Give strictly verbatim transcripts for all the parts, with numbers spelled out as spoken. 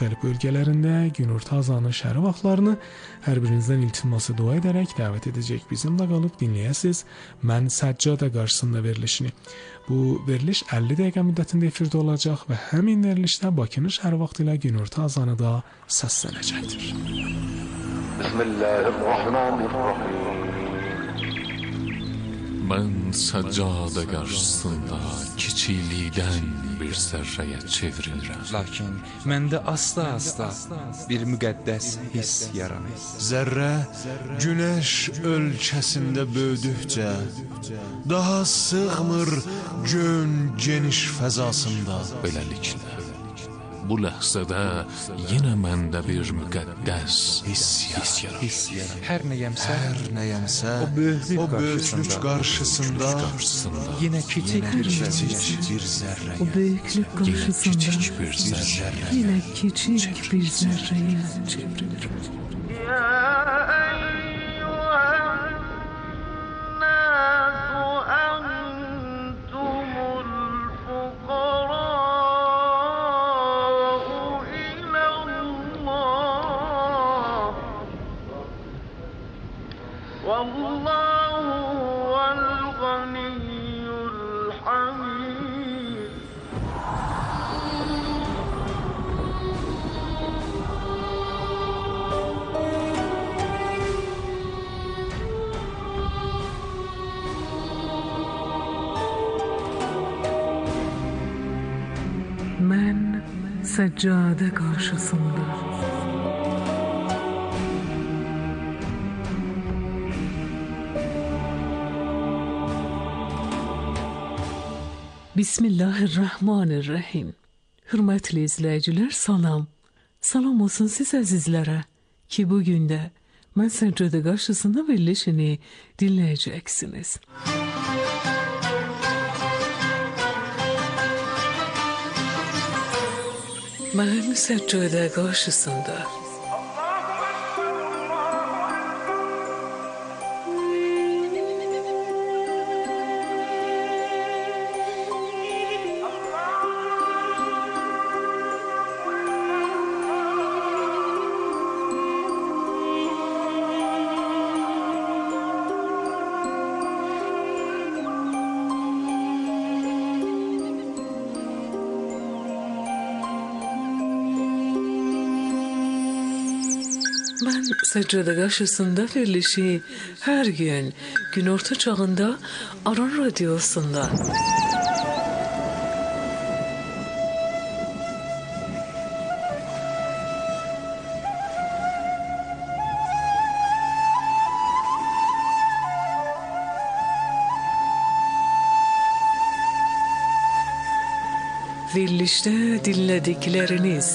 Qərb bölgələrində günorta azanı şəhəri vaxtlarını hər birinizdən iltiması dua edərək dəvət edəcək. Bizimlə qalıb dinləyəsiniz Mən Səccadə qarşısında verilişini. Bu veriliş əlli dəqiqə müddətində efirdə olacaq və həmin verilişdə Bakının şəhəri vaxtı ilə günorta azanı da səslənəcəkdir. Bismillahirrahmanirrahim. Mən səccadə qarşısında kiçiklikdən bir zərrəyə çevrilirəm. Lakin məndə asta-asta bir müqəddəs hiss yaranır. Zərrə günəş ölkəsində böyüdükcə daha sığmır gön geniş fəzasında. Beləliklə, bu ləhzədə yenə məndə bir müqəddəs hiss yaranır. Hiss yaranır. Hər nəyəmsə, Hər nəyəmsə o böyüklük o böyüklük qarşısında qarşısında yenə kiçik bir kiçik zərrə. bir zərrə. O büyüklük karşısında kiçik bir zərrə yine küçük bir zerreye çevrilir. Ben seccade karşısında Bismillahirrahmanirrahim. Hürmetli izleyiciler, salam. Salam olsun siz azizlere ki bugün de Ben Seccade karşısında verilişini dinleyeceksiniz. Ben Seccade karşısında Ben Seccade karşısında verilişi her gün günorta çağında Aran Radyosu'nda verilişte dinledikleriniz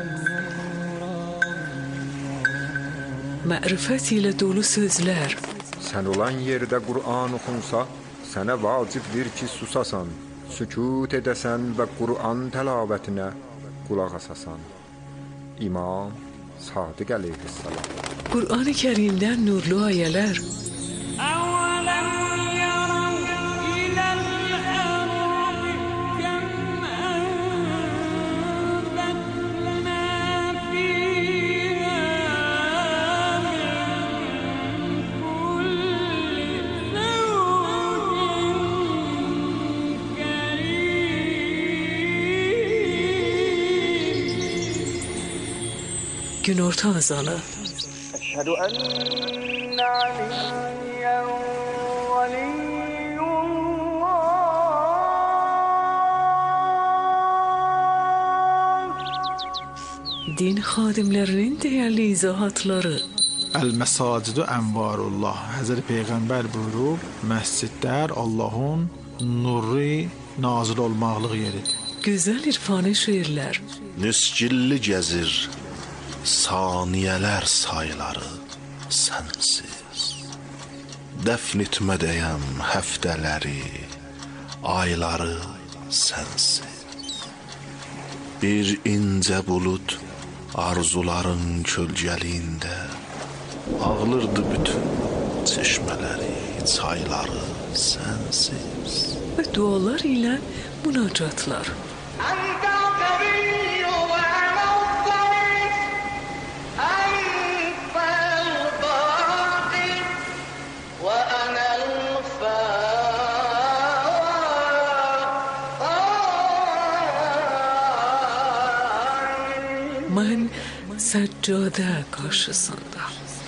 mərifət ilə dolu sözlər. Sən olan yerdə Qur'an oxunsa, sənə vacibdir ki, susasan, sükut edəsən və Qur'an təlavətinə qulaq asasan. İmam Sadiq əleyhissalam. Qur'an-ı Kərimdən nurlu ayələr. Günorta azanı. Eşhedü enne aliyyen veliyyullah. Din xadimlərinin dəyərli izahatları. El-Mesacidu envarullah. Hazreti Peyğəmbər buyurub, məscidlər Allahın nuru nazil olmaqlıq yeridir. Gözəl irfani şeirlər. Nisgilli gəzir saniyələr sayları sənsiz. Dəfn etmədəyəm həftələri, ayları sənsiz. Bir incə bulud arzuların kölgəliyində ağlırdı bütün çeşmələri, çayları sənsiz. Və dualar ilə münacatlar. Anta qaviyyu və ənəl mən səccadə qarşısında.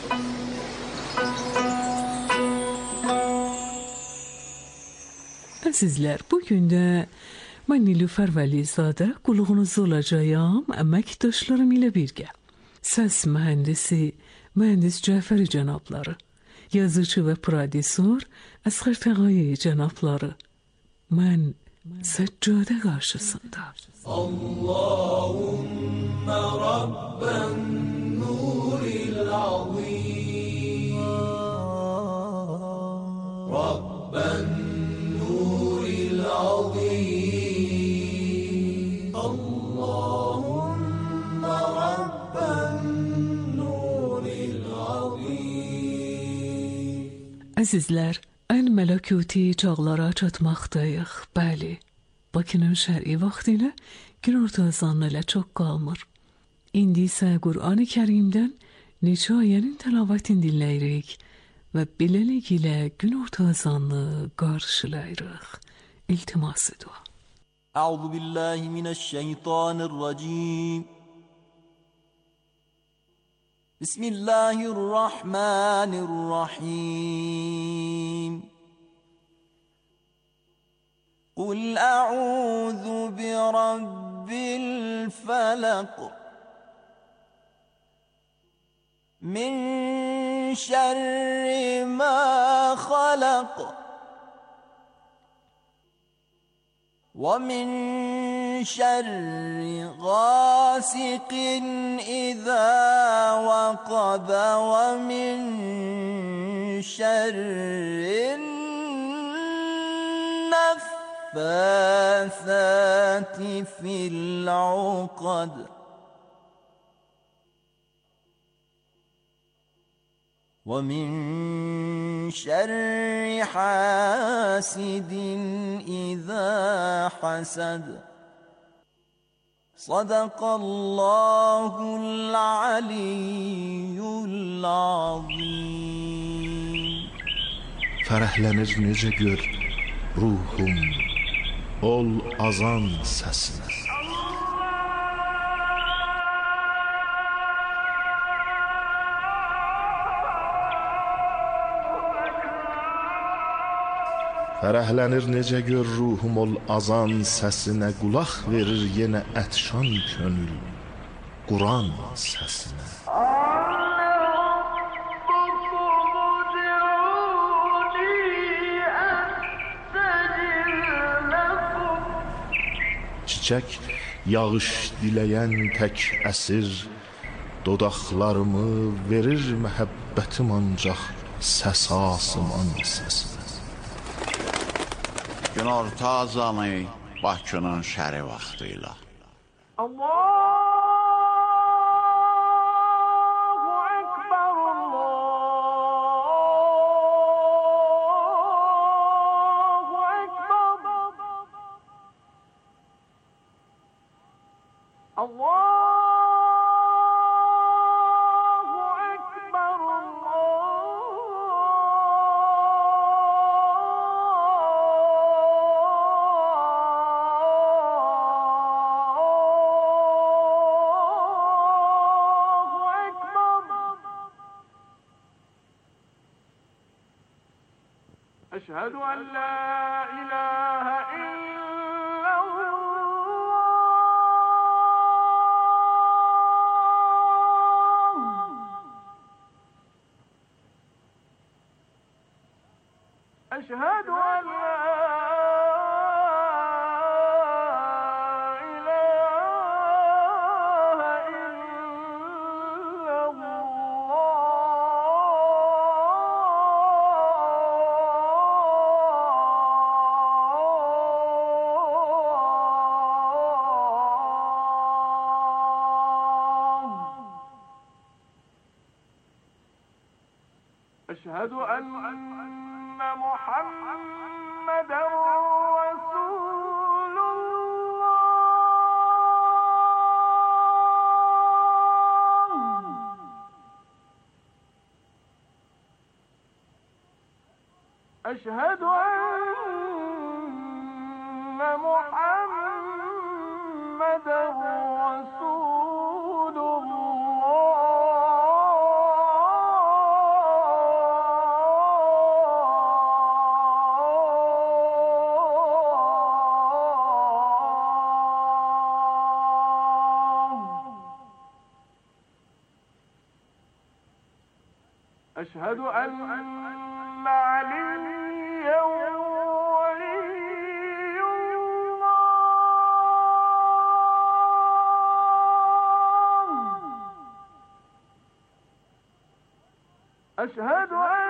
Əzizlər, bugün də mən Nilüfər Vəlizadə qulluğunuzda olacağam əməkdaşlarım ilə birgə. Səs mühəndisi mühəndis Cəfəri cənabları, yazıcı və prodüser Əsğər Təğayi cənabları. Mən səccadə qarşısında. Allahümmə Rabben nuril azim Rabben nuril azim Allahümmə Rabben nuril azim. Əzizlər, ən mələkuti çağlara çatmaqdayıq, bəli. Bakının şər'i vaxtı ilə günorta azanı ilə çox qalmır. İndi isə Qur'an-ı Kərimdən neçə ayənin təlavətini dinləyirik və beləlik ilə günorta azanı qarşılayırıq. İltiması dua. Əuzu billahi minəşşeytanirracim. Bismillahirrahmanirrahim. قل أعوذ برب الفلق من شر ما خلق ومن شر غاسق إذا وقب ومن شر النفاثات في العقد ومن شر حاسد إذا حسد صدق الله العلي العظيم. Fərəhlənir necə gör ruhum, ol azan səsinə. Fərəhlənir necə gör ruhum, ol azan səsinə. Qulaq verir yenə ətşan könül Quran səsinə. Çiçək yağış diləyən tək əsir, dodaqlarımı verir məhəbbətim ancaq səs asıman səsinə. Günorta azanı Bakının şəri vaxtı ilə. Allah أشهد أن لا إله إلا الله أشهد أن لا أشهد أن محمدا رسول الله أشهد أن محمدا رسول أشهد أن عليا ولي الله. أشهد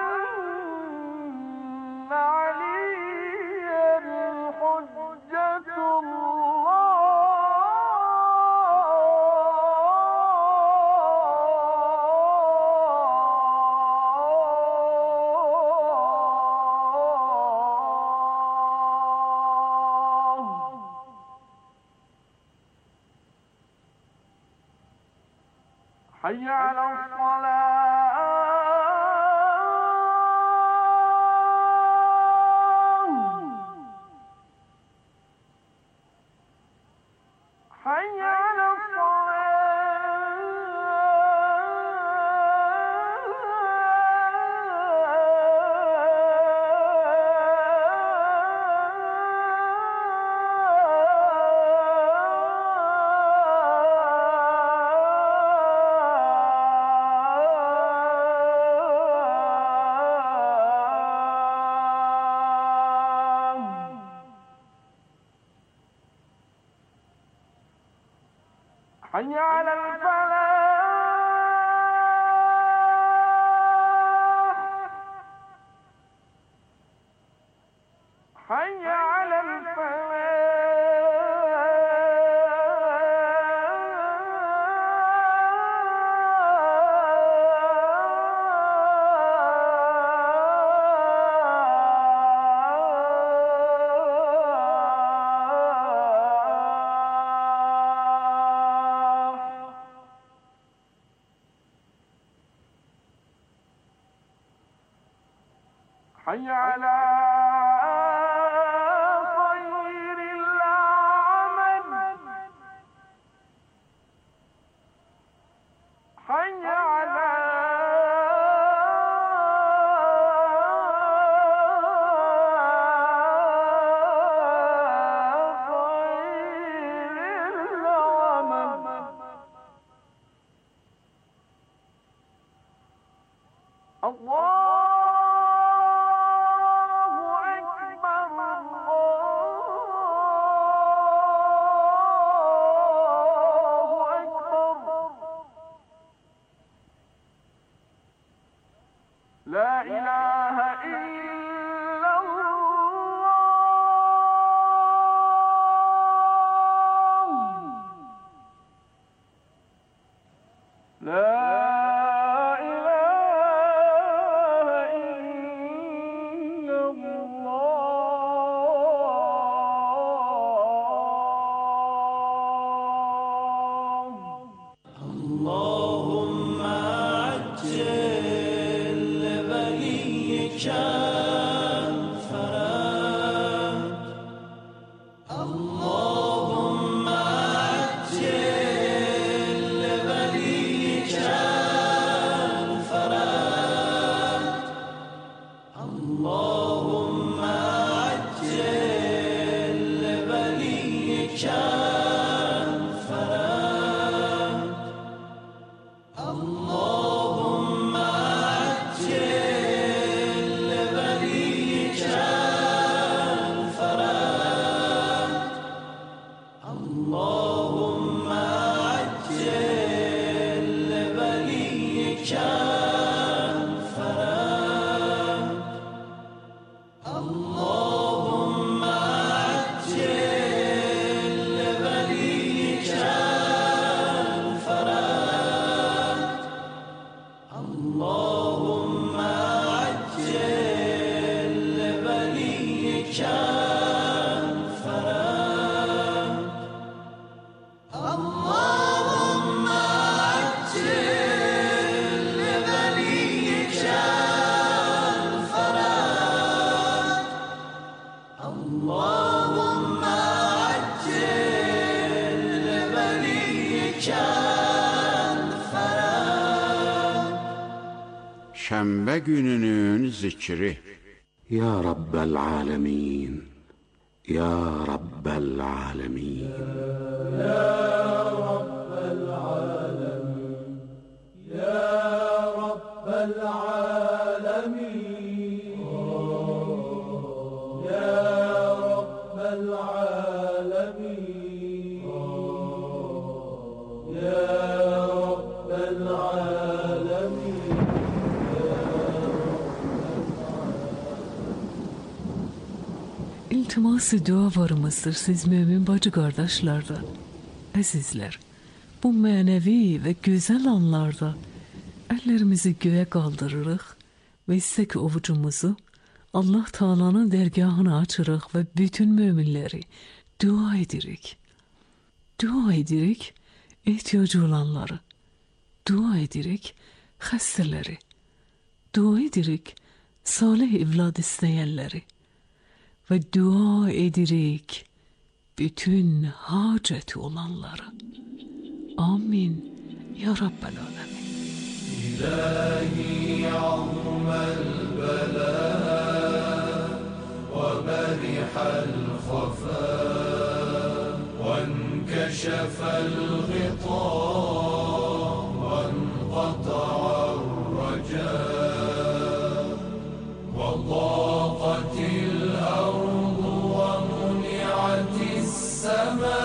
أن عليا حجة الله. حي على الصلاة. حي على حي على الفلاح. حي على حي على خير العمل. حي على خير العمل. الله لا إله إلا الله. لا إله إلا الله. اللهم عجل لوليك الفرج. اللهم عجل لوليك الفرج. اللهم عجل لوليك الفرج. اللهم عجل لوليك الفرج. اللهم عجل لوليك الفرج. اللهم عجل لوليك الفرج. اللهم عجل لوليك الفرج. اللهم عجل لوليك الفرج. اللهم عجل لوليك الفرج. Şənbə gününün zikri. Ya Rabbel Alemin, Ya Rabbel Alemin, Ya Rabbel Alemin, Ya Rabbel Alemin. İltimas dua varımızdır siz mümin bacı qardaşlarda. Əzizlər, bu mənəvi və gözəl anlarda əllərimizi göyə qaldırırıq və istək ovucumuzu Allah Taala'nın dərgahına açırıq və bütün möminləri dua edirik. Dua edirik ehtiyacı olanları. Dua edirik xəstələri. Dua edirik salih evlad istəyənləri. Və dua edirik bütün haceti olanları. Amin. Ya Rabbel Alemin. İlahi ya'mel bela ve berihal khafa ve enkeshefel ghita ve enqata'ar raja ve daqatil ardu ve muni'atis sema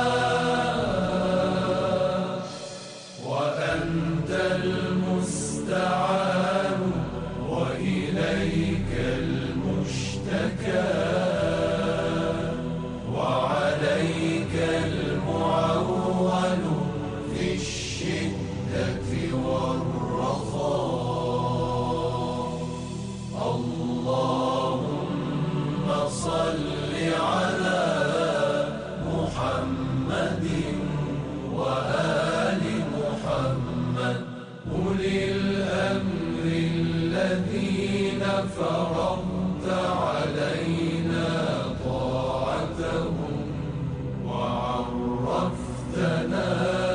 فرضت علينا طاعتهم وعرفتنا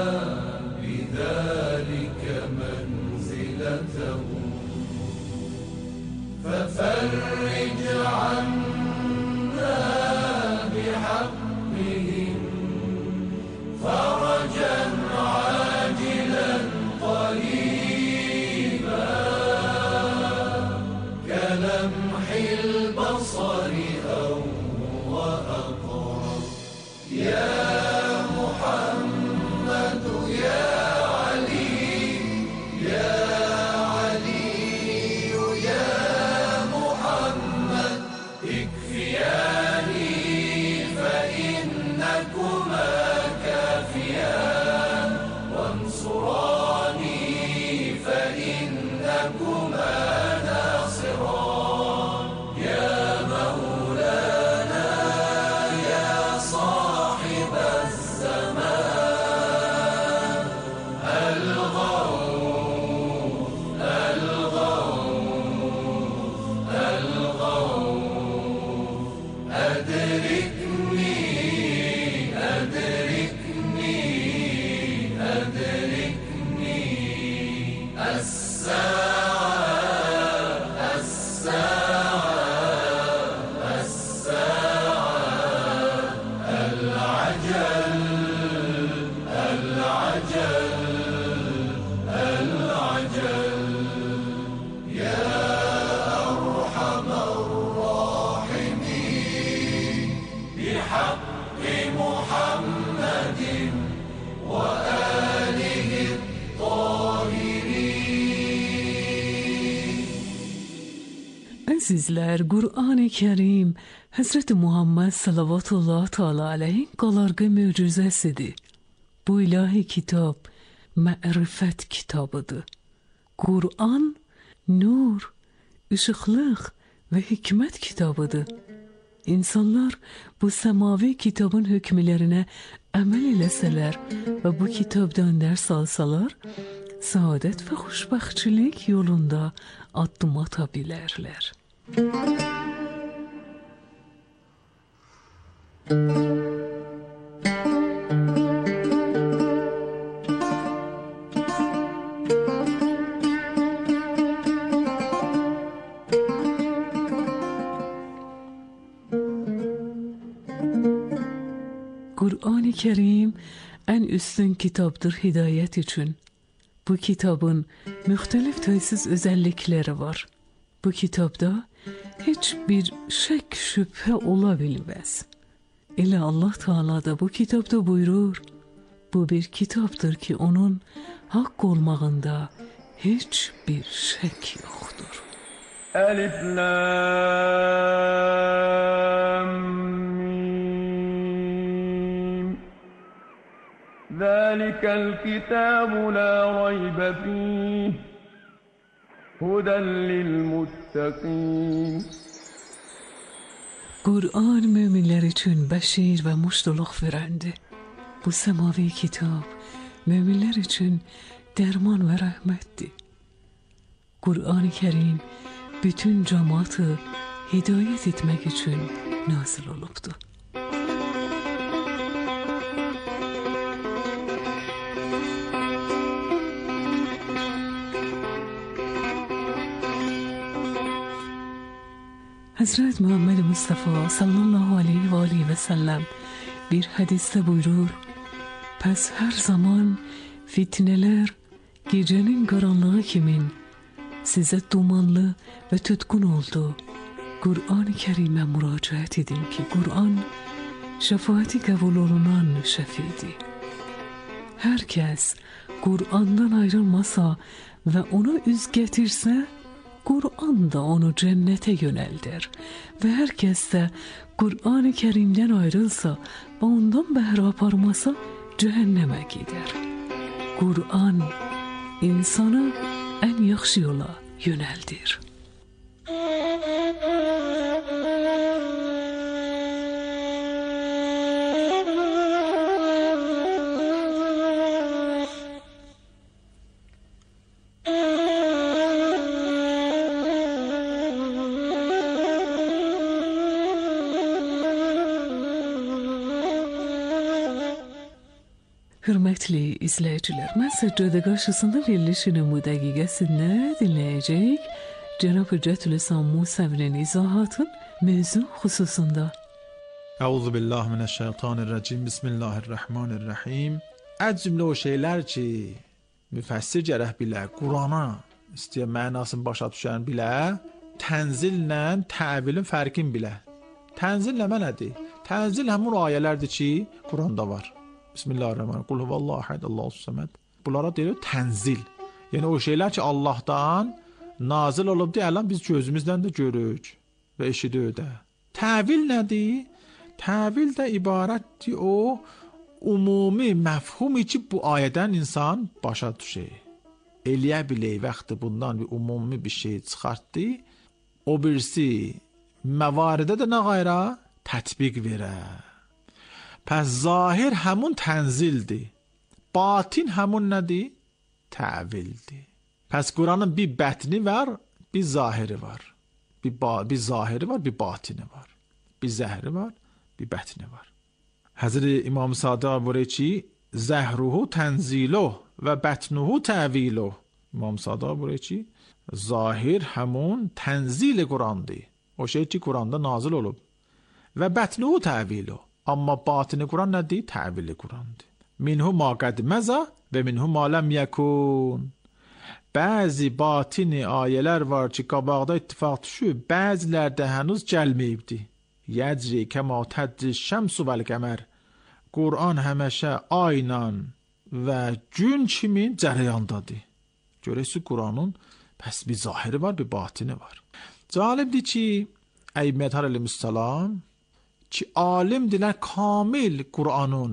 بذلك منزلتهم ففرج عنا بحقهم فرجا عاجلا قريبا كلمح البصر أو وأقرب يا محمد يا علي يا علي يا محمد اكفياني فإنكما كافيان وانصراني فإنكما ناصران يا مولانا يا صاحب الزمان الغوث الغوث الغوث أدركني أدركني أدركني الساعة الساعة الساعة العجل العجل العجل يا أرحم الراحمين بحق محمد وآله الطاهرين. Əzizlər, Qur'an-ı Kərim Həzrət Muhammed sallallahu teala aleyhin qalarğı möcüzəsidir. Bu ilahi kitab mərifət kitabıdır. Qur'an nur, işıqlıq və hikmət kitabıdır. İnsanlar bu səmavi kitabın hökmlərinə əməl eləsələr və bu kitabdan dərs alsalar, saadət və xoşbəxtçilik yolunda addım ata bilərlər. Qur'an-ı Kərim ən üstün kitabdır hidayət üçün. Bu kitabın müxtəlif təsiz özəllikləri var. Bu kitabda heç bir şək şübhə ola bilməz. Elə Allah Teala da bu kitabda buyurur, bu bir kitabdır ki onun haqq olmağında heç bir şək yoxdur. Elif Lam میم ذلك الكتاب لا ريب فيه هدى للمتقین. Kur'an müminler için beşir ve muştuluk verende. Bu semavi kitap müminler için derman ve rahmetti. Kur'an-ı Kerim bütün cemaatı hidayet etmek için nazil olubdu. Hazret Muhammed Mustafa sallallahu aleyhi ve aleyhi ve sellem bir hadiste buyurur: pes her zaman fitneler gecenin karanlığı kimin size dumanlı ve tutkun oldu. Kur'an-ı Kerim'e müracaat edin ki Kur'an şefaati kabul olunan şefidi. Herkes Kur'an'dan ayrılmasa ve onu üz getirse Kur'an da onu cennete yöneldir ve herkes de Kur'an-ı Kerim'den ayrılsa ve ondan behre aparmasa cehenneme gider. Kur'an insanı en yaxşı yola yöneldir. Hürmetli izleyiciler, ben Seccade karşısında verilişinin bu dakikasında dinleyecek Cenab-ı Hüccetül-İslam Musevi'nin izahatın mevzu hususunda. Euzubillahimineşşeytanirracim. Bismillahirrahmanirrahim. Az cümle o şeyler ki müfessir gərək bilə, Qurana istəyən mənasını başa düşən bilə, tənzillə təvilin fərqin bilə. Tənzil nə nədir? Tənzil həmin ayələrdir ki, Quranda var. Bismillahirrahmanirrahim. Qul huvallahu ahad, Allahu saməd. Bunlara deyilir tənzil. Yəni o şeylər ki Allahdan nazil olub deyilən biz gözümüzdən də görürük və eşidirik də. Təvil nədir? Təvil də ibarətdir o umumi məfhumi ki bu ayədən insan başa düşür. Eləyə bilək vaxtı bundan bir umumi bir şey çıxartdı. O birisi məvaridə də nə qayra tətbiq verə. Pəs zahir həmun tənzildir. Batin həmun nədir? Təvildir. Pəs Quranın bir bətni var, bir zahiri var. Bir, bir zahiri var, bir batini var. Bir zəhri var, bir bətni var. Həzreti İmam Sadiq buyurur ki, zəhruhu tənziluh və bətnuhu təviluh. İmam Sadiq buyurur ki, zahir həmun tənzil Qurandır. O şey ki Quranda nazil olub. Və bətnuhu təviluh. Amma batini Quran nədir? Təvili Qurandır. Minhu ma qad məza və minhu ma ləm yəkun. Bəzi batini ayələr var ki, qabaqda ittifaq düşüb, bəzilərdə hənuz gəlməyibdi. Yəcri kəma tədri şəmsu vəl qəmər. Quran həməşə ayla və gün kimi cərəyandadır. Görəsi Quranın pəs bir zahiri var, bir batini var. Cəlibdir ki, Əyyəməthər əleyhissalam ki alimdirlər kamil Qur'anın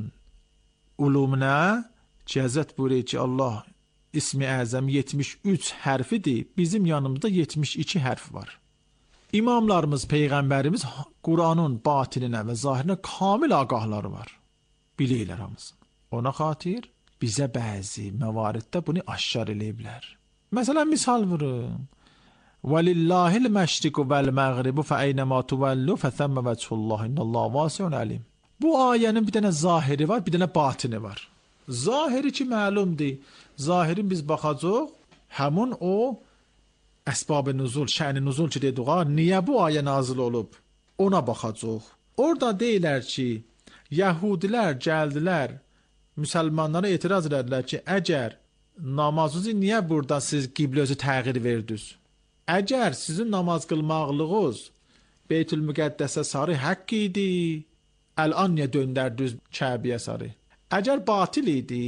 ulumuna ki Həzrət buyuruyor ki Allah ismi əzəm yetmiş üç hərfidir. Bizim yanımızda yetmiş iki hərf var. İmamlarımız, Peyğəmbərimiz Qur'anın batininə və zahirinə kamil ağahları var. Bilirlər hamısını. Ona xatir bizə bəzi məvariddə bunu aşkar eləyiblər. Məsələn, misal vurun. وَلِلَّهِ الْمَشْرِقُ وَالْمَغْرِبُ فَأَيْنَمَا تُوَلُّوا فَثَمَّ وَجْهُ اللّٰهِ اِنَّ اللّٰهَ وَاسِعٌ عَلِيمٌ. Bu ayənin bir dənə zahiri var, bir dənə batini var. Zahiri ki məlumdur. Zahirin biz baxacaq, həmun o əsbab-ı nuzul, şən-i nuzul ki dedik, niyə bu ayə nazil olub? Ona baxacaq. Orada deyirlər ki, Yəhudilər gəldilər, müsəlmanlara etiraz edədilər ki, əgər namazınızı niyə burada siz qiblə özü təğyir verdiniz? Əgər sizin namaz qılmaqlığınız Beytül-Müqəddəsə sarı haqq idi, əl-an niyə döndərdiniz Kəbəyə sarı? Əgər batil idi,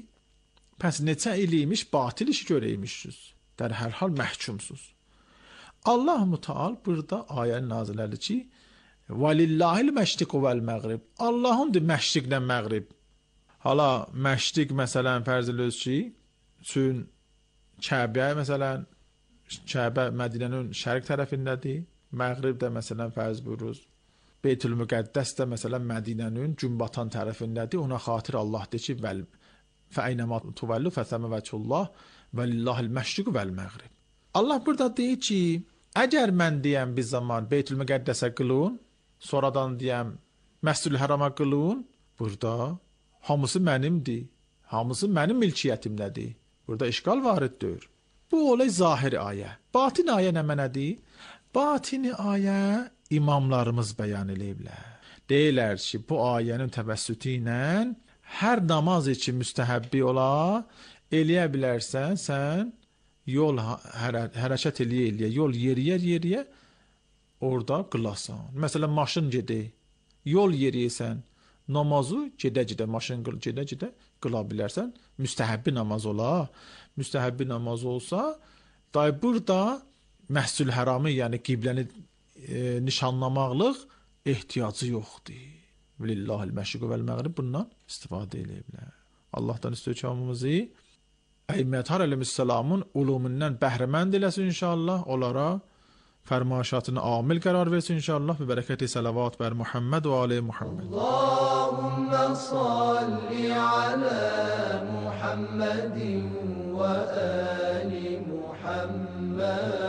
pəs neçə il imiş batil işi görəymişsiniz. Dər hər hal məhkumsuz. Allah Müteal burada ayəni nazil elədi ki, Valillahi el-məşriq vəl-məğrib. Allahındır məşriqlə məğrib. Hala məşriq məsələn fərz edilir ki, üçün Kəbə məsələn Kəbə Mədinənin şərq tərəfindədir. Məğrib də məsələn fərz buyururuz. Beytül-Müqəddəs də məsələn Mədinənin günbatan tərəfindədir. Ona xatir Allah deyir ki, vəl fəynəmə tuvallu fəsəmə vəcihullah vəlillahi el-məşriq vəl-məğrib. Allah burada deyir ki, əgər mən deyəm bir zaman Beytül-Müqəddəsə qılın, sonradan deyəm Məscidül Hərama qılın, burada hamısı mənimdir. Hamısı mənim mülkiyyətimdədir. Burada işgal variddir. Bu olay zahir ayə. Batin ayə nə mənədir? Batini ayə imamlarımız bəyan eləyiblər. Deyirlər ki, bu ayənin təvəssütü ilə hər namaz üçün müstəhəbbi ola, eləyə bilərsən, sən yol hərə, hərəkət eləyə eləyə, yol yeriyə yeriyə orada qılasan. Məsələn, maşın gedir, yol yeriyəsən, namazı gedə-gedə, maşın gedə-gedə qıla bilərsən, müstəhəbbi namaz ola. Müstəhəbbi namaz olsa, day burada Məscidül Həramı, yəni qibləni e, nişanlamaqlıq ehtiyacı yoxdur. Lillahil məşriq vəl-məğrib bundan istifadə edə. Allahdan istəyəcəyimizi Əimmətər əleyhissalamın ulumundan bəhrəmənd eləsin inşallah, onlara fərmaişatını amil qərar versin inşallah. Bi bərəkəti salavat bər Muhammed və ali Muhammed. Allahümme salli ala Muhammedin və ali Muhammed.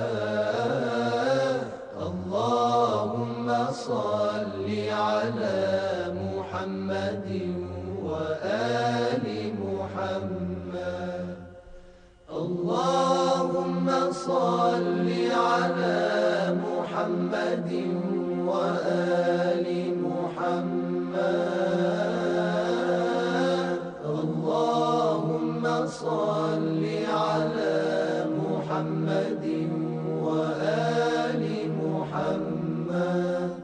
Allahümme salli ala Muhammedin və ali Muhammed. Allahümme salli ala Muhammedin ve ali Muhammed. Allahümme salli ala Muhammedin ve ali Muhammed.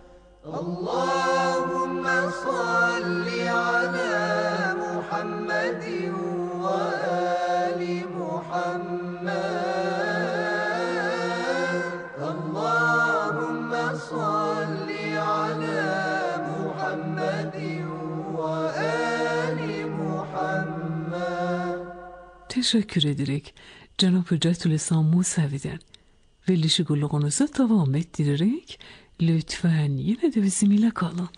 Allahümme salli ala Muhammedin ve ali Muhammed. Allahümme salli ala Muhammedin ve ali Muhammed. Teşekkür ederek Cenab-ı Hüccetülislam Musevi'den verilişi kulluğunuzu devam ettirerek lütfen yine de bizimle kalın.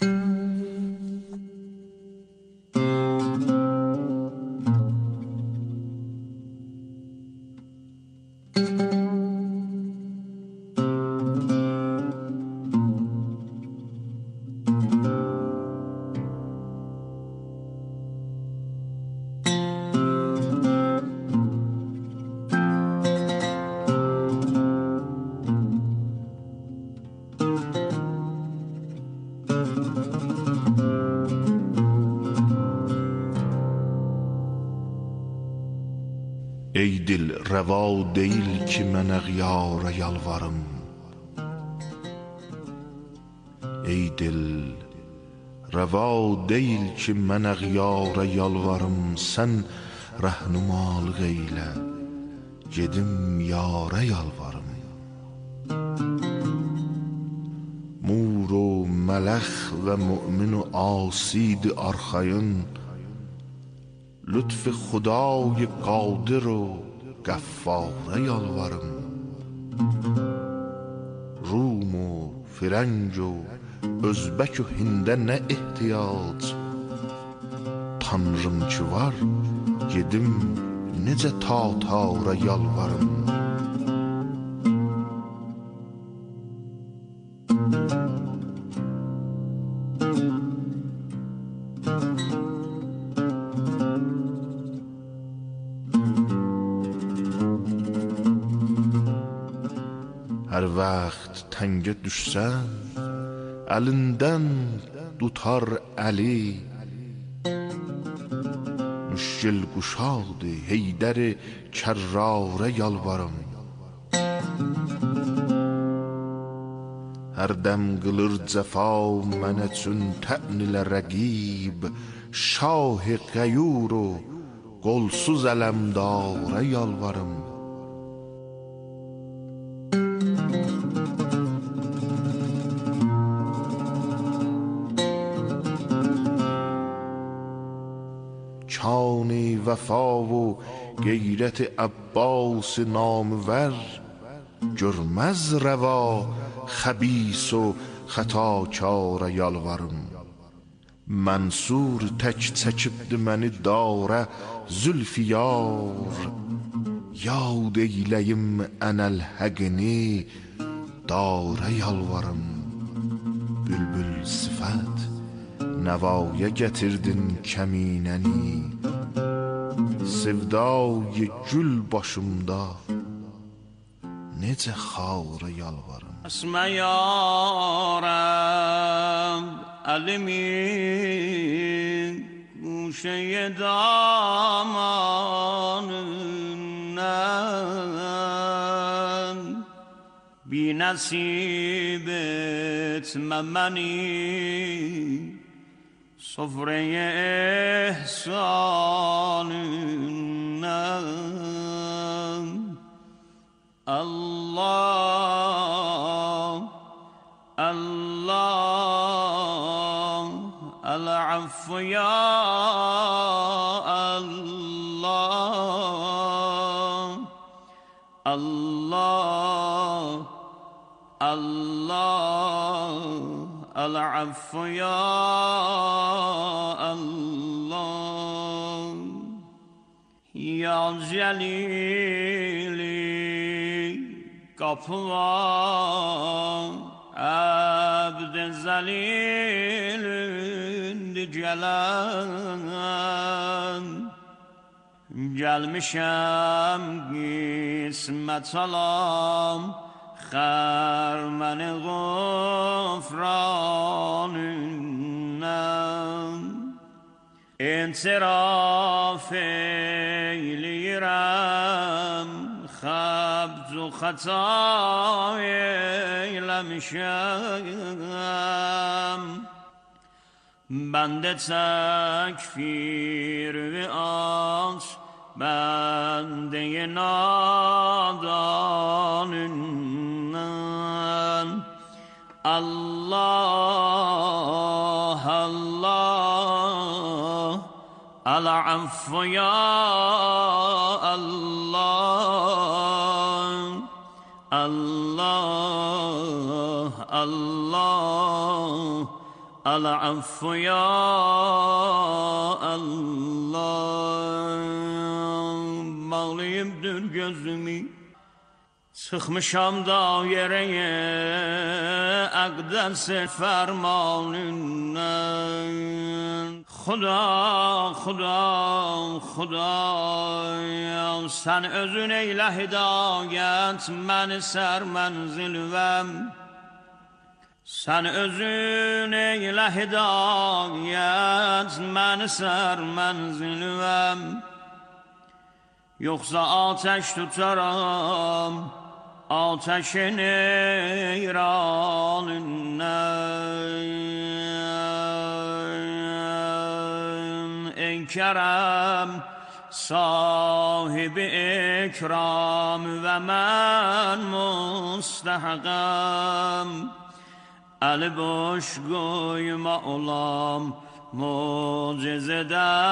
Ey dil, rəva deyil ki, mən əğyara yalvarım. Ey dil, rəva deyil ki, mən əğyara yalvarım. Sən rəhnumalıq eylə, gedim yara yalvarım. Mur o mələx və mümin o asidi arxayın, lütf خدای قادر و غفار یالورم. روم و فرنگ و özbək و hində nə ehtiyac, tanrım ki var, gedim necə tatara yalvarım. Hər vaxt təngə düşsən, əlindən tutar əli. Müşkil quşadı, Heydər-i kərrara yalvarım. Hər dəm qılır cəfa mənə üçün tə'n ilə rəqib. Şah-ı qəyyur o qolsuz ələmdara yalvarım. وفا و غیرت عباس نامور، جرمز روا خبیث و xətakarə yalvarım. Mənsur tək çəkibdi məni dara zülfiyar, yad eyləyim ənəl həqini dara yalvarım. Bülbül sifət nəvaya gətirdin kəminəni, sevdayı gül başımda necə xara yalvarım. اسم یارم علمی گوشه دامانم، بی نصیبت ممنی سفره احسانم. الله الله العفو یا الله، الله الله العفو یا الله. یا جلیلی kapılar abd zalil celal, gelmişem qismət alam xərmən gufranından. İntiraf eyləyirəm خبز و خطا eylemişəm، bende tekfir ve aç bende nadanından. Allah Allah al-affu ya Allah, Allah Allah al-affu ya Allah. Bağlayıpdır gözümü, sıxmışam daireye əqdəs fərmanından. Xuda, Xuda, Xuda, sən özün eylə hidayət, məni sərmənzilvəm. Sən özün eylə hidayət, məni sərmənzilvəm. Yoxsa atəş tutaram ateşin eyranından. Ey kerem sahibi ikram ve men mustahqam, eli boş koyma olam mucize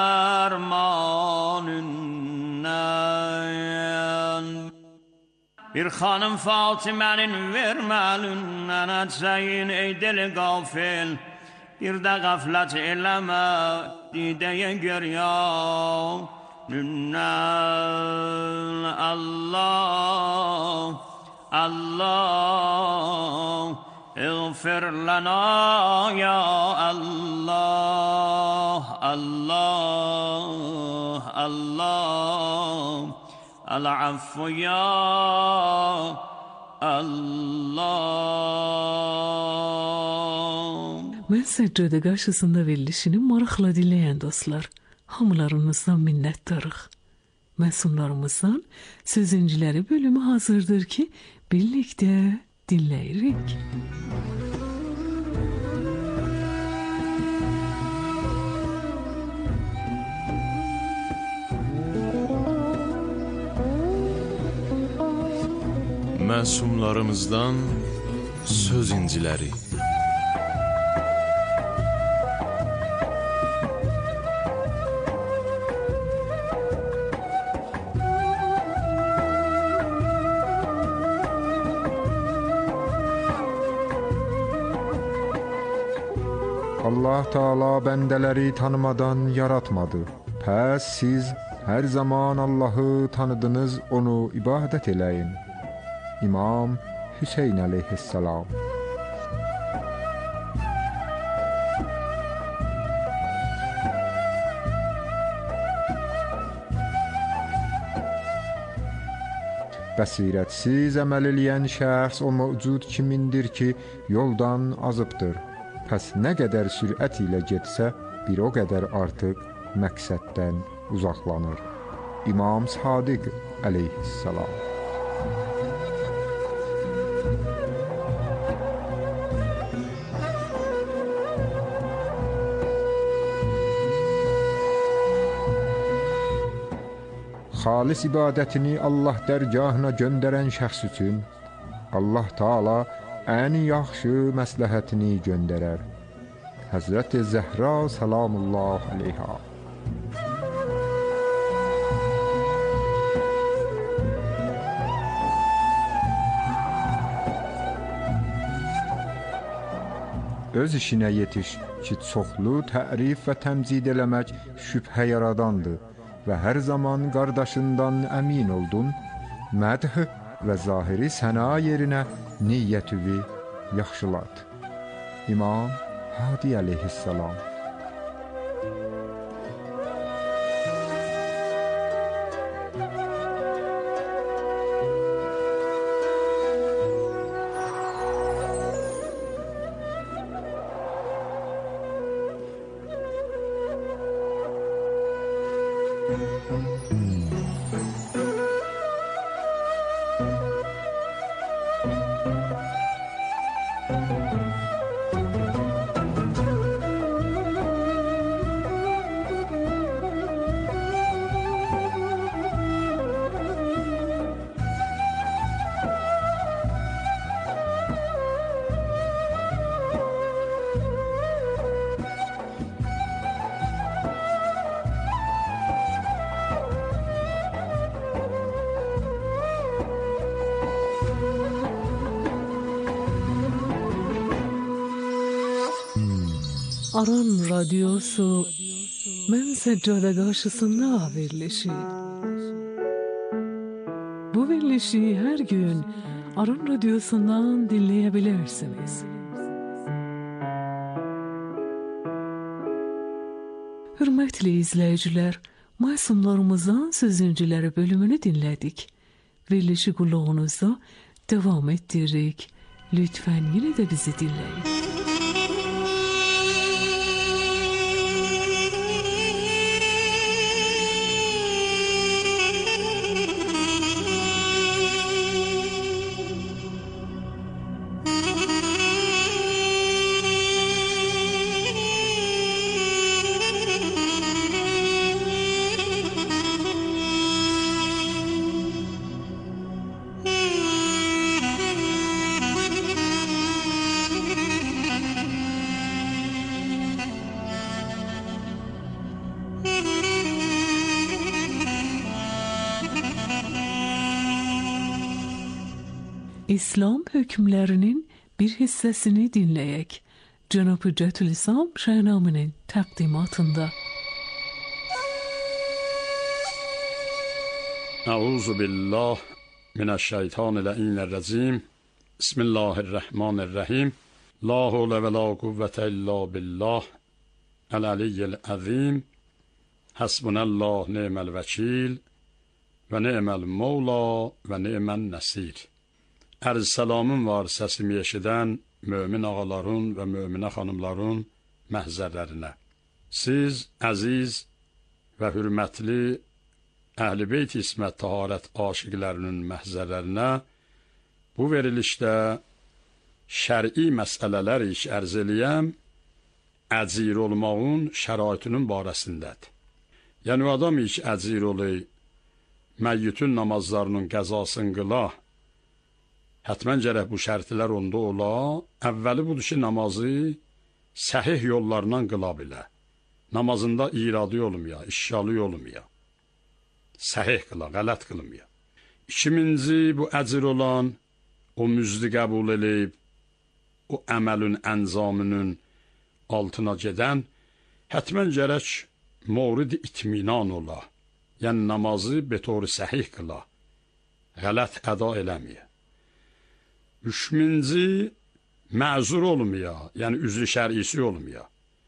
dermanından. Bir xanım Fatimənin verməlindən ətəyin ey deli qafil, bir də qəflət eləmə didəyə gəryanından. Allah Allah اغفر لنا يا الله، الله الله العفو يا Allah. Mən səccədə qarşısında verilişini maraqla dinləyən dostlar, hamılarınızdan minnətdarıq. Məsumlarımızdan sözüncüləri bölümü hazırdır ki, birlikdə dinləyirik. Məsumlarımızdan söz inciləri. Allah Taala bəndələri tanımadan yaratmadı. Pəs siz hər zaman Allahı tanıdınız, onu ibadət eləyin. İmam Hüseyn əleyhissalam. Bəsirətsiz əməl eləyən şəxs o mövcud kimindir ki, yoldan azıbdır. Pəs nə qədər sürət ilə getsə, bir o qədər artıq məqsəddən uzaqlanır. İmam Sadiq əleyhissalam. Xalis ibadətini Allah dərgahına göndərən şəxs üçün Allah Taala ən yaxşı məsləhətini göndərər. Həzrəti Zəhra salamullah əleyha. Öz işinə yetiş ki, çoxlu tərif və təmcid eləmək şübhə yaradandır və hər zaman qardaşından əmin oldun, mədh və zahiri səna yerinə niyyətüvi yaxşılat. İmam Hadi əleyhissalam. Aran Radyosu Mən Səccada qarşısında verilişi. Bu verilişi hər gün Aran Radyosu'ndan dinleyebilirsiniz. Hürmetli izleyiciler, masumlarımızın sözüncüleri bölümünü dinledik. Verilişi kulağınızda devam ettirdik. Lütfen yine de bizi dinleyin. İslam hükümlerinin bir hissesini dinleyek. Cenab-ı Hüccetülislam Şahnamı'nın takdimatında. Euzu billah mineşşeytanirracim. Bismillahirrahmanirrahim. La havle ve la kuvvete illa billah. El-aliyyil azim. Hasbunallah ni'mel vekil ve ni'mel mevla ve ni'men nasir. Ərz salamım var səsimi eşidən mömin ağaların və möminə xanımların məhzərlərinə. Siz əziz və hürmətli Əhl-i Beyt İsmət Taharət aşiqlərinin məhzərlərinə bu verilişdə şər'i məsələlər iş ərz eləyəm, əcir olmağın şəraitinin barəsindədir. Yəni adam iş əcir olayı, məyyütün namazlarının qəzasını qıla, hətmən gərək bu şərtlər onda ola, əvvəli budur ki, namazı səhih yollarından qıla bilə. Namazında iradı olmaya, işşalı olmaya. Səhih qıla, qələt qılmaya. İkiminci, bu əcir olan, o müzdi qəbul eləyib, o əməlin əncamının altına gedən hətmən gərək mavrid itminan ola. Yəni namazı betor səhih qıla. Qələt əda eləməyə. Üçüncü, məzur olmaya, yəni üzrü şər'isi olmaya.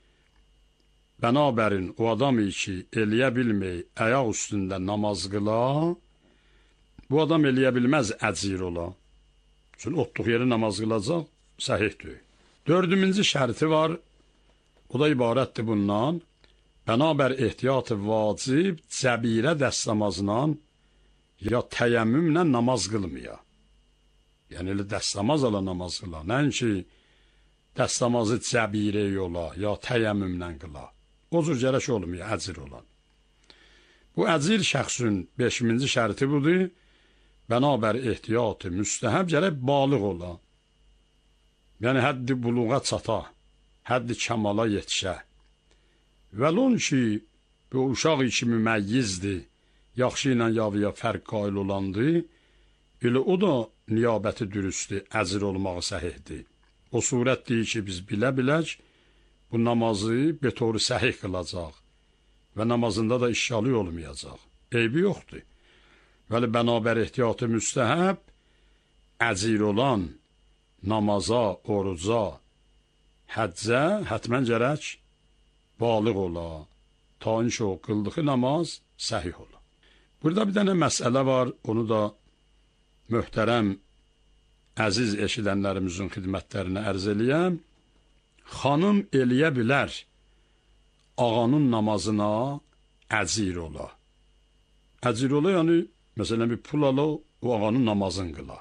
Bənabərin o adamı ki, eləyə bilməy, ayaq üstündə namaz qıla, bu adam eləyə bilməz əcir ola. Çünki otluq yeri namaz qılacaq, səhihdir. Dördüncü şərti var, o da ibarətdir bundan. Bənabər ehtiyat-ı vacib, cəbirə dəst namazla ya təyəmmümlə namaz qılmaya. Yəni, elə dəst namaz ala namaz qıla. Nəinki dəst namazı cəbirə yola, ya təyəmmümlə qıla. O cür gərək olmuyor, əcir olan. Bu əcir şəxsin beşinci şərti budur. Bənabər ehtiyatı müstəhəb gərək balıq ola. Yəni, həddi buluğa çata, həddi kəmala yetişə. Vəlon ki, bu uşaq iki müməyyizdir, yaxşı ilə yavıya fərq qail olandı, elə o da niyabəti dürüstü, əcir olmağı səhihdir. O surətdir ki, biz bilə-bilək, bu namazı betoru səhih qılacaq və namazında da işğalı olmayacaq. Eybi yoxdur. Vəli bənabər ehtiyatı müstəhəb, əcir olan namaza, oruca, həccə hətmən gərək balıq ola, ta inşi o qıldığı namaz səhih ola. Burada bir dənə məsələ var, onu da möhtərəm, əziz eşidənlərimizin xidmətlərinə ərz eləyəm. Xanım eləyə bilər ağanın namazına əcir ola. Əcir ola, yəni, məsələn, bir pul ala, o ağanın namazını qıla.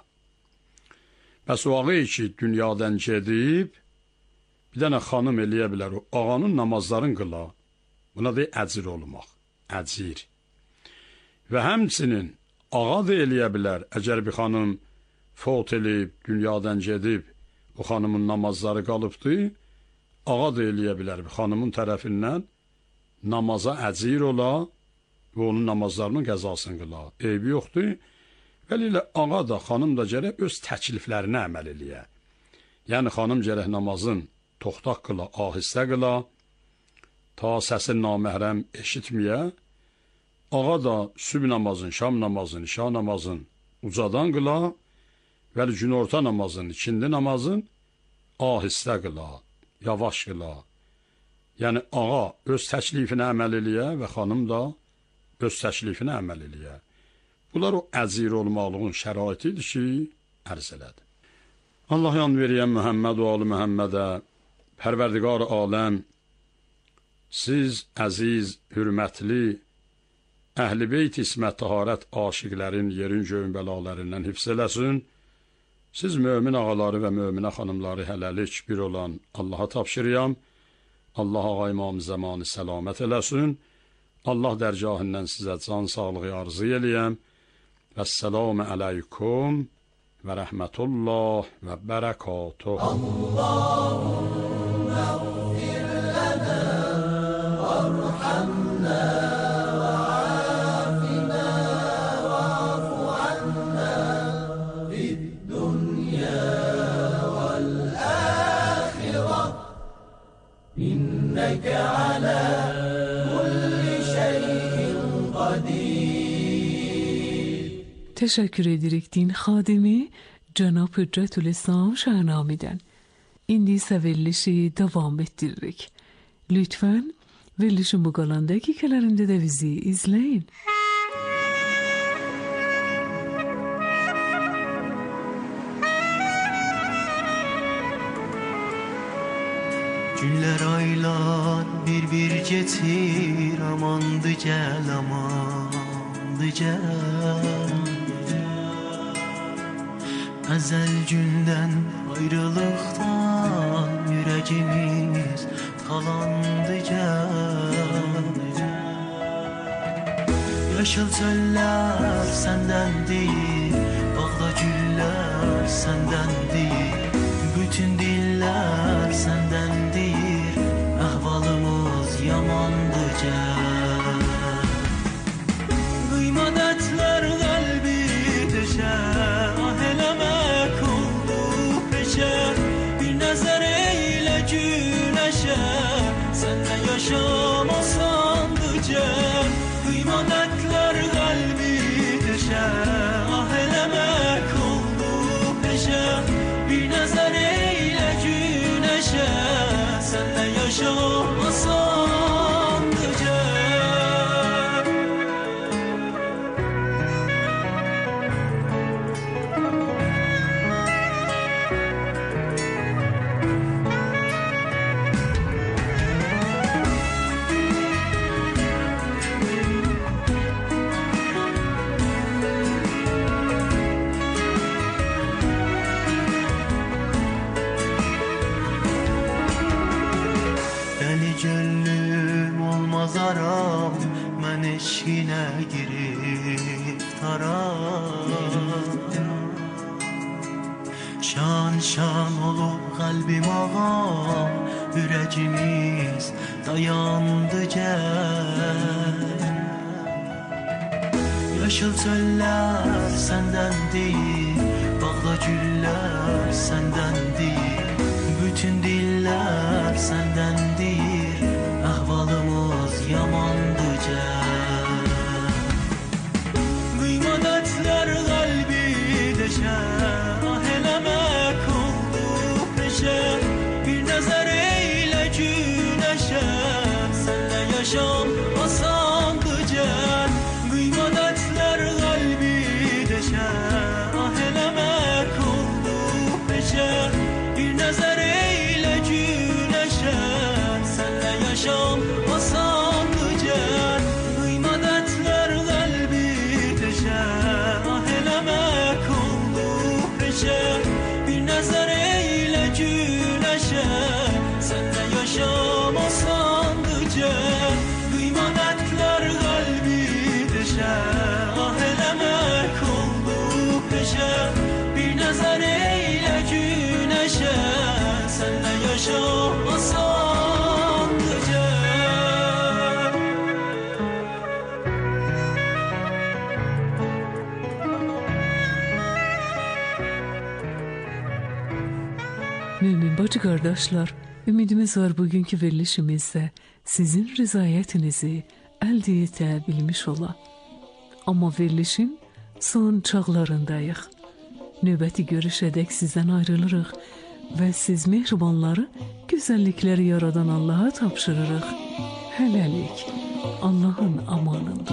Bəs o ağa ki, dünyadan gedib, bir dənə xanım eləyə bilər, o ağanın namazlarını qıla. Buna deyil, əcir olmaq, əcir. Və həmçinin ağa da eləyə bilər, əgər bir xanım fot eləyib, dünyadan gedib, o xanımın namazları qalıbdır, ağa da eləyə bilər, bir xanımın tərəfindən namaza əcir ola və onun namazlarının qəzasını qıla. Eybi yoxdur. Vəlilə ağa da, xanım da gərək öz təkliflərinə əməl eləyə. Yəni, xanım gərək namazın toxtaq qıla, ahistə qıla, ta səsin naməhrəm eşitməyə. Ağa da sübh namazın, şam namazın, işa namazın ucadan qıla, vəli günorta namazın, ikindi namazın ahistə qıla, yavaş qıla. Yəni, ağa öz təklifinə əməl eləyə və xanım da öz təklifinə əməl eləyə. Bunlar o əcir olmaqlığın şəraitidir ki, ərz elədi. Allah yan veriyən Mühəmməd və alı Mühəmmədə, Pərverdigar aləm, siz əziz, hürmətli, əhl-i beyt ismət taharət aşiqlərin yerin göyün bəlalarından hifz eləsin. Siz mömin ağaları və möminə xanımları hələlik bir olan Allaha tapşırıyam. Allah ağa imam zamanı səlamət eləsin. Allah dərgahından sizə can sağlığı arzu eləyəm. Vəssalamu aleykum və rəhmətullah və bərəkatuh. Allahümme ğfir lənə vərhamnə إنك على كل شيء قدير. Teşekkür edirik din xadimi Cənab Hüccətül-İslam Şəhnamidən. İndi isə verilişi davam ettiririk. Lütfen verilişin bu qalan dəqiqələrində də bizi izləyin. Günlər aylar bir-bir geçir, amandı gəl, amandı gəl. Əzəl gündən ayrılıqdan ürəyimiz talandı gəl. Yaşıl çöllər səndən deyil, bağda güllər səndən deyil, bütün dillər səndən deyir, əhvalımız yamandı gəl. Qıymadətlər qəlbi deşər, ah eləmək oldu peşər, bir nəzər eylə güləşər. perişan olub qəlbim ağam, ürəcimiz dayandı gəl. Yaşıl çöllər səndəndir, bağda güllər səndəndir, bütün dillər səndəndir, əhvalımız yamandı gəl. Qıymadətlər qəlbi deşər, ah eləmək oldu peşər, bir nəzər eylə günəşə, sənlə yaşam asandı gəl. Qıymadətlər qəlbi deşər, ah eləmək oldu peşər, bir nəzər eylə günəşə, sənlə yaşam asandı gəl. Qıymadətlər qəlbi deşər, ah eləmək oldu peşər, bir nəzər eylə günəşə, sənlə yaşam asandı gəl. Qıymadətlər qəlbi deşər, ah eləmək oldu peşər, bir nəzər eylə günəşə, sənlə yaşam asandı gəl. Mümin bacı qardaşlar, ümidimiz var bugünkü verilişimizdə sizin rızayətinizi əldə edə bilmiş ola. Amma verilişin son çağlarındayıq. Növbəti görüşədək sizdən ayrılırıq və siz mehribanları, gözəllikləri yaradan Allaha tapşırırıq. Hələlik Allahın amanında.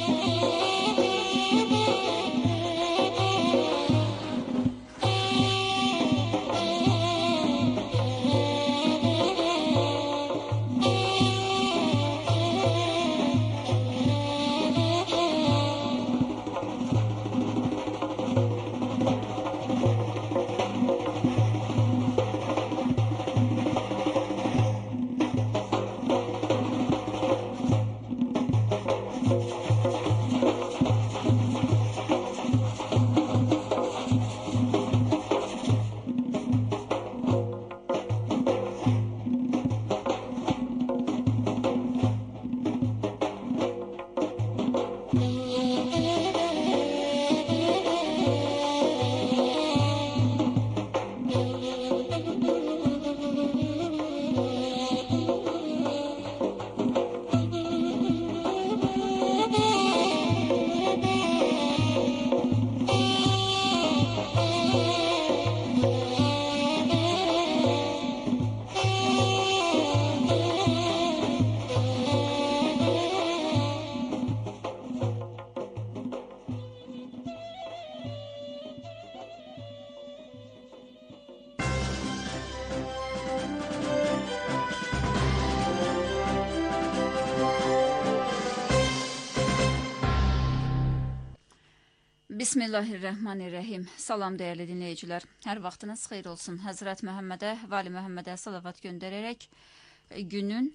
Bismillahirrahmanirrahim. Salam dəyərli dinləyicilər. Hər vaxtınız xeyir olsun. Həzrət Məhəmmədə, Vali Məhəmmədə salavat göndərərək günün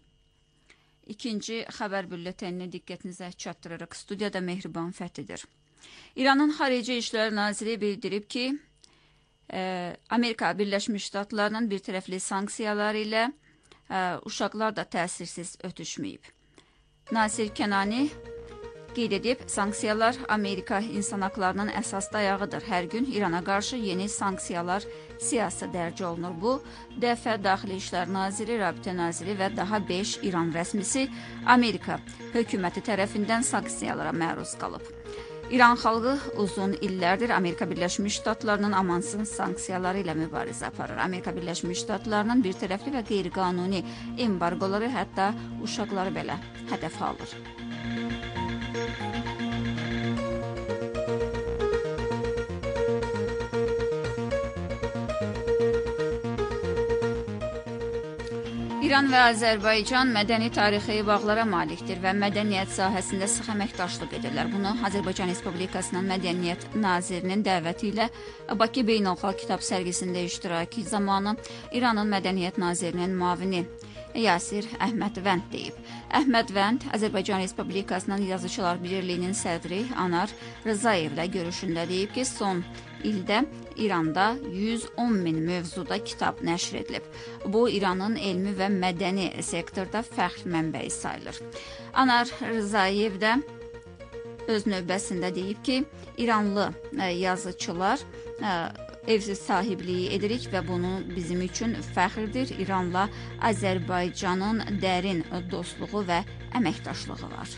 ikinci xəbər bülletenini diqqətinizə çatdırırıq. Studiyada Mehriban Fəthidir. İranın Xarici İşlər Naziri bildirib ki, e, Amerika Birləşmiş Ştatlarının bir tərəfli sanksiyaları ilə e, uşaqlar da təsirsiz ötüşməyib. Nasir Kənani qeyd edib, sanksiyalar Amerika insan haqlarının əsas dayağıdır. Hər gün İrana qarşı yeni sanksiyalar siyasi dərc olunur. Bu dəfə Daxili İşlər Naziri, Rabitə Naziri və daha beş İran rəsmisi Amerika hökuməti tərəfindən sanksiyalara məruz qalıb. İran xalqı uzun illərdir Amerika Birləşmiş Ştatlarının amansız sanksiyaları ilə mübarizə aparır. Amerika Birləşmiş Ştatlarının bir tərəfli və qeyri-qanuni embargoları hətta uşaqları belə hədəf alır. İran və Azərbaycan mədəni tarixi bağlara malikdir və mədəniyyət sahəsində sıx əməkdaşlıq edirlər. Bunu Azərbaycan Respublikasının Mədəniyyət Nazirinin dəvəti ilə Bakı Beynəlxalq Kitab sərgisində iştiraki zamanı İranın Mədəniyyət Nazirinin müavini Yasir Əhmədvənd deyib. Əhmədvənd Azərbaycan Respublikasının Yazıçılar Birliyinin sədri Anar Rızayevlə görüşündə deyib ki, son ildə İranda yüz on min mövzuda kitab nəşr edilib. Bu, İranın elmi və mədəni sektorda fəxr mənbəyi sayılır. Anar Rızayev də öz növbəsində deyib ki, İranlı yazıçılar ev sahibliyi edirik və bunu bizim üçün fəxrdir. İranla Azərbaycanın dərin dostluğu və əməkdaşlığı var.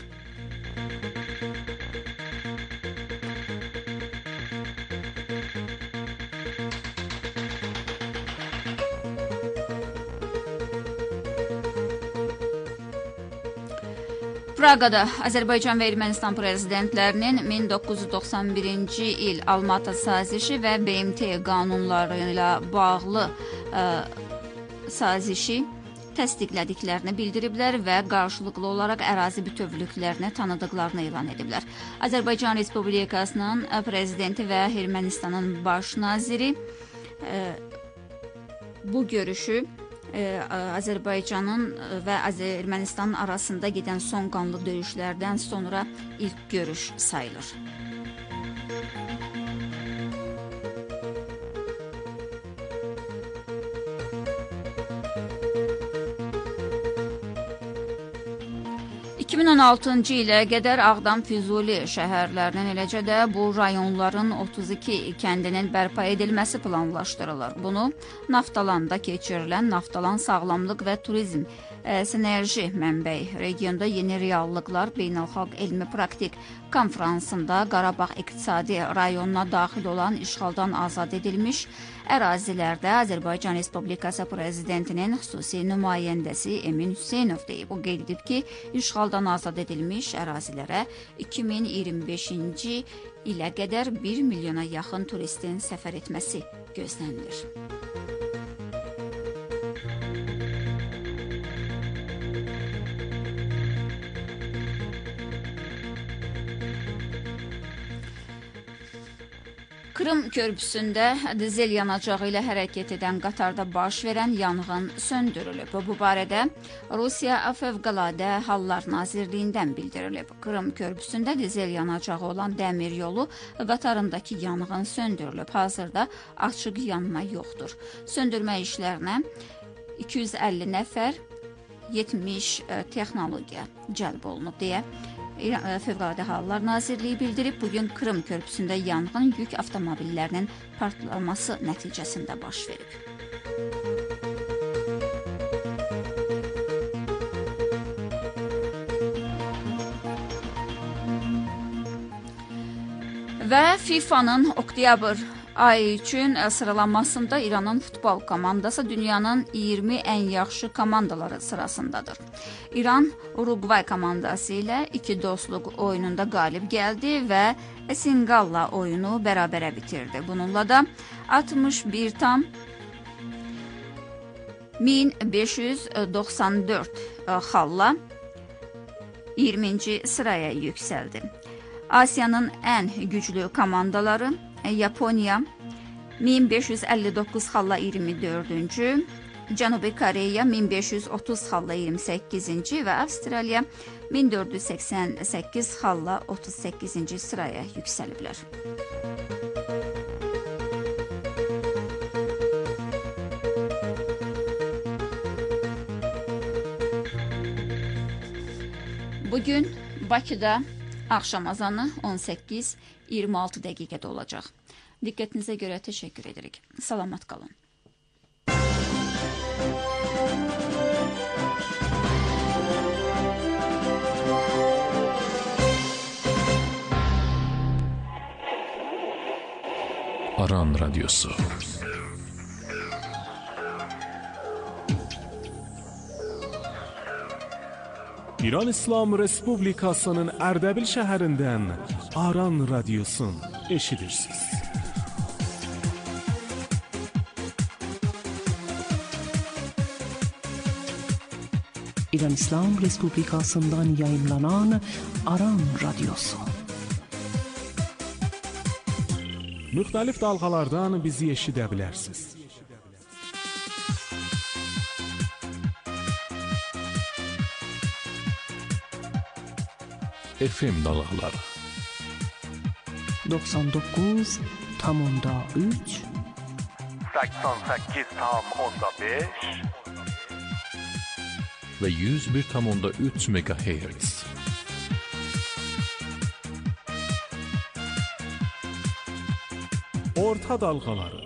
Praqada Azərbaycan və Ermənistan prezidentlərinin min doqquz yüz doxsan birinci il Almatı sazişi və B M T qanunları ilə bağlı ə, sazişi təsdiqlədiklərini bildiriblər və qarşılıqlı olaraq ərazi bütövlüklərini tanıdıqlarını elan ediblər. Azərbaycan Respublikasının prezidenti və Ermənistanın baş naziri ə, bu görüşü Azərbaycanın və Ermənistanın arasında gedən son qanlı döyüşlərdən sonra ilk görüş sayılır. iki min on altıncı ilə qədər Ağdam, Füzuli şəhərlərinin, eləcə də bu rayonların otuz iki kəndinin bərpa edilməsi planlaşdırılır. Bunu Naftalanda keçirilən Naftalan Sağlamlıq və Turizm Sinerji Mənbəyi regionda yeni reallıqlar beynəlxalq elmi praktik konfransında Qarabağ İqtisadi rayonuna daxil olan işğaldan azad edilmiş ərazilərdə Azərbaycan Respublikası Prezidentinin xüsusi nümayəndəsi Emin Hüseynov deyib. O qeyd edib ki, işğaldan azad edilmiş ərazilərə iki min iyirmi beşinci ilə qədər bir milyona yaxın turistin səfər etməsi gözlənilir. Krım körpüsündə dizel yanacağı ilə hərəkət edən qatarda baş verən yanğın söndürülüb. Bu barədə Rusiya Fövqəladə Hallar Nazirliyindən bildirilib. Krım körpüsündə dizel yanacağı olan dəmir yolu qatarındakı yanğın söndürülüb. Hazırda açıq yanma yoxdur. Söndürmə işlərinə iki yüz əlli nəfər, yetmiş texnologiya cəlb olunub deyə Fövqəladə Hallar Nazirliyi bildirib. Bugün Krım körpüsündə yanğın yük avtomobillərinin partlaması nəticəsində baş verib. Və FIFA'nın oktyabr ayı üçün sıralanmasında İranın futbol komandası dünyanın iyirmi ən yaxşı komandaları sırasındadır. İran Uruqvay komandası ilə iki dostluq oyununda qalib gəldi və Singalla oyunu bərabərə bitirdi. Bununla da altmış bir tam min beş yüz doxsan dörd xalla iyirminci sıraya yüksəldi. Asiyanın ən güclü komandaları Yaponiya min beş yüz əlli doqquz xalla iyirmi dördüncü, Cənubi Koreya min beş yüz otuz xalla iyirmi səkkizinci və Avstraliya min dörd yüz səksən səkkiz xalla otuz səkkizinci sıraya yüksəliblər. Bugün Bakıda axşam azanı on səkkiz iyirmi altı dəqiqədə olacaq. Diqqətinizə görə təşəkkür edirik. Salamat qalın. Aran Radyosu. İran İslam Respublikasının Ərdəbil şəhərindən Aran Radyosun eşidirsiniz. İran İslam Respublikasından yayınlanan Aran Radyosu. Müxtəlif dalğalardan bizi eşidə bilərsiniz. F M dalğaları. doksan doqquz tam onda üç səksən səkkiz tam onda beş ve yüz bir tam onda üç megahertz. Orta dalğaları.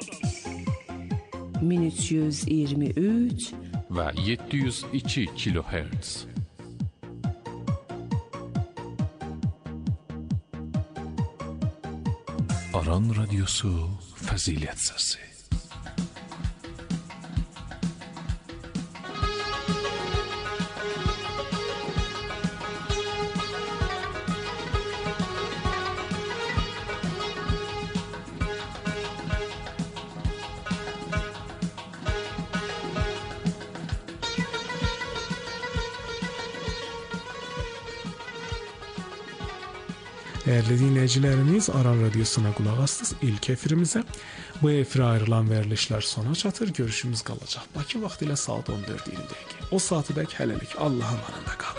min üç yüz iyirmi üç ve yedi yüz iki kilohertz. Aran Radyosu Fazilet Sesi. Değerli dinleyicilerimiz, Aran Radyosu'na kulak astınız. İlk efirimizə. Bu efirə ayrılan verilişler sona çatır. Görüşümüz qalacaq. Bakı vaxtı ilə saat on dörd iyirmi dəqiqə. O saatı dək hələlik Allah'a emanet qalın.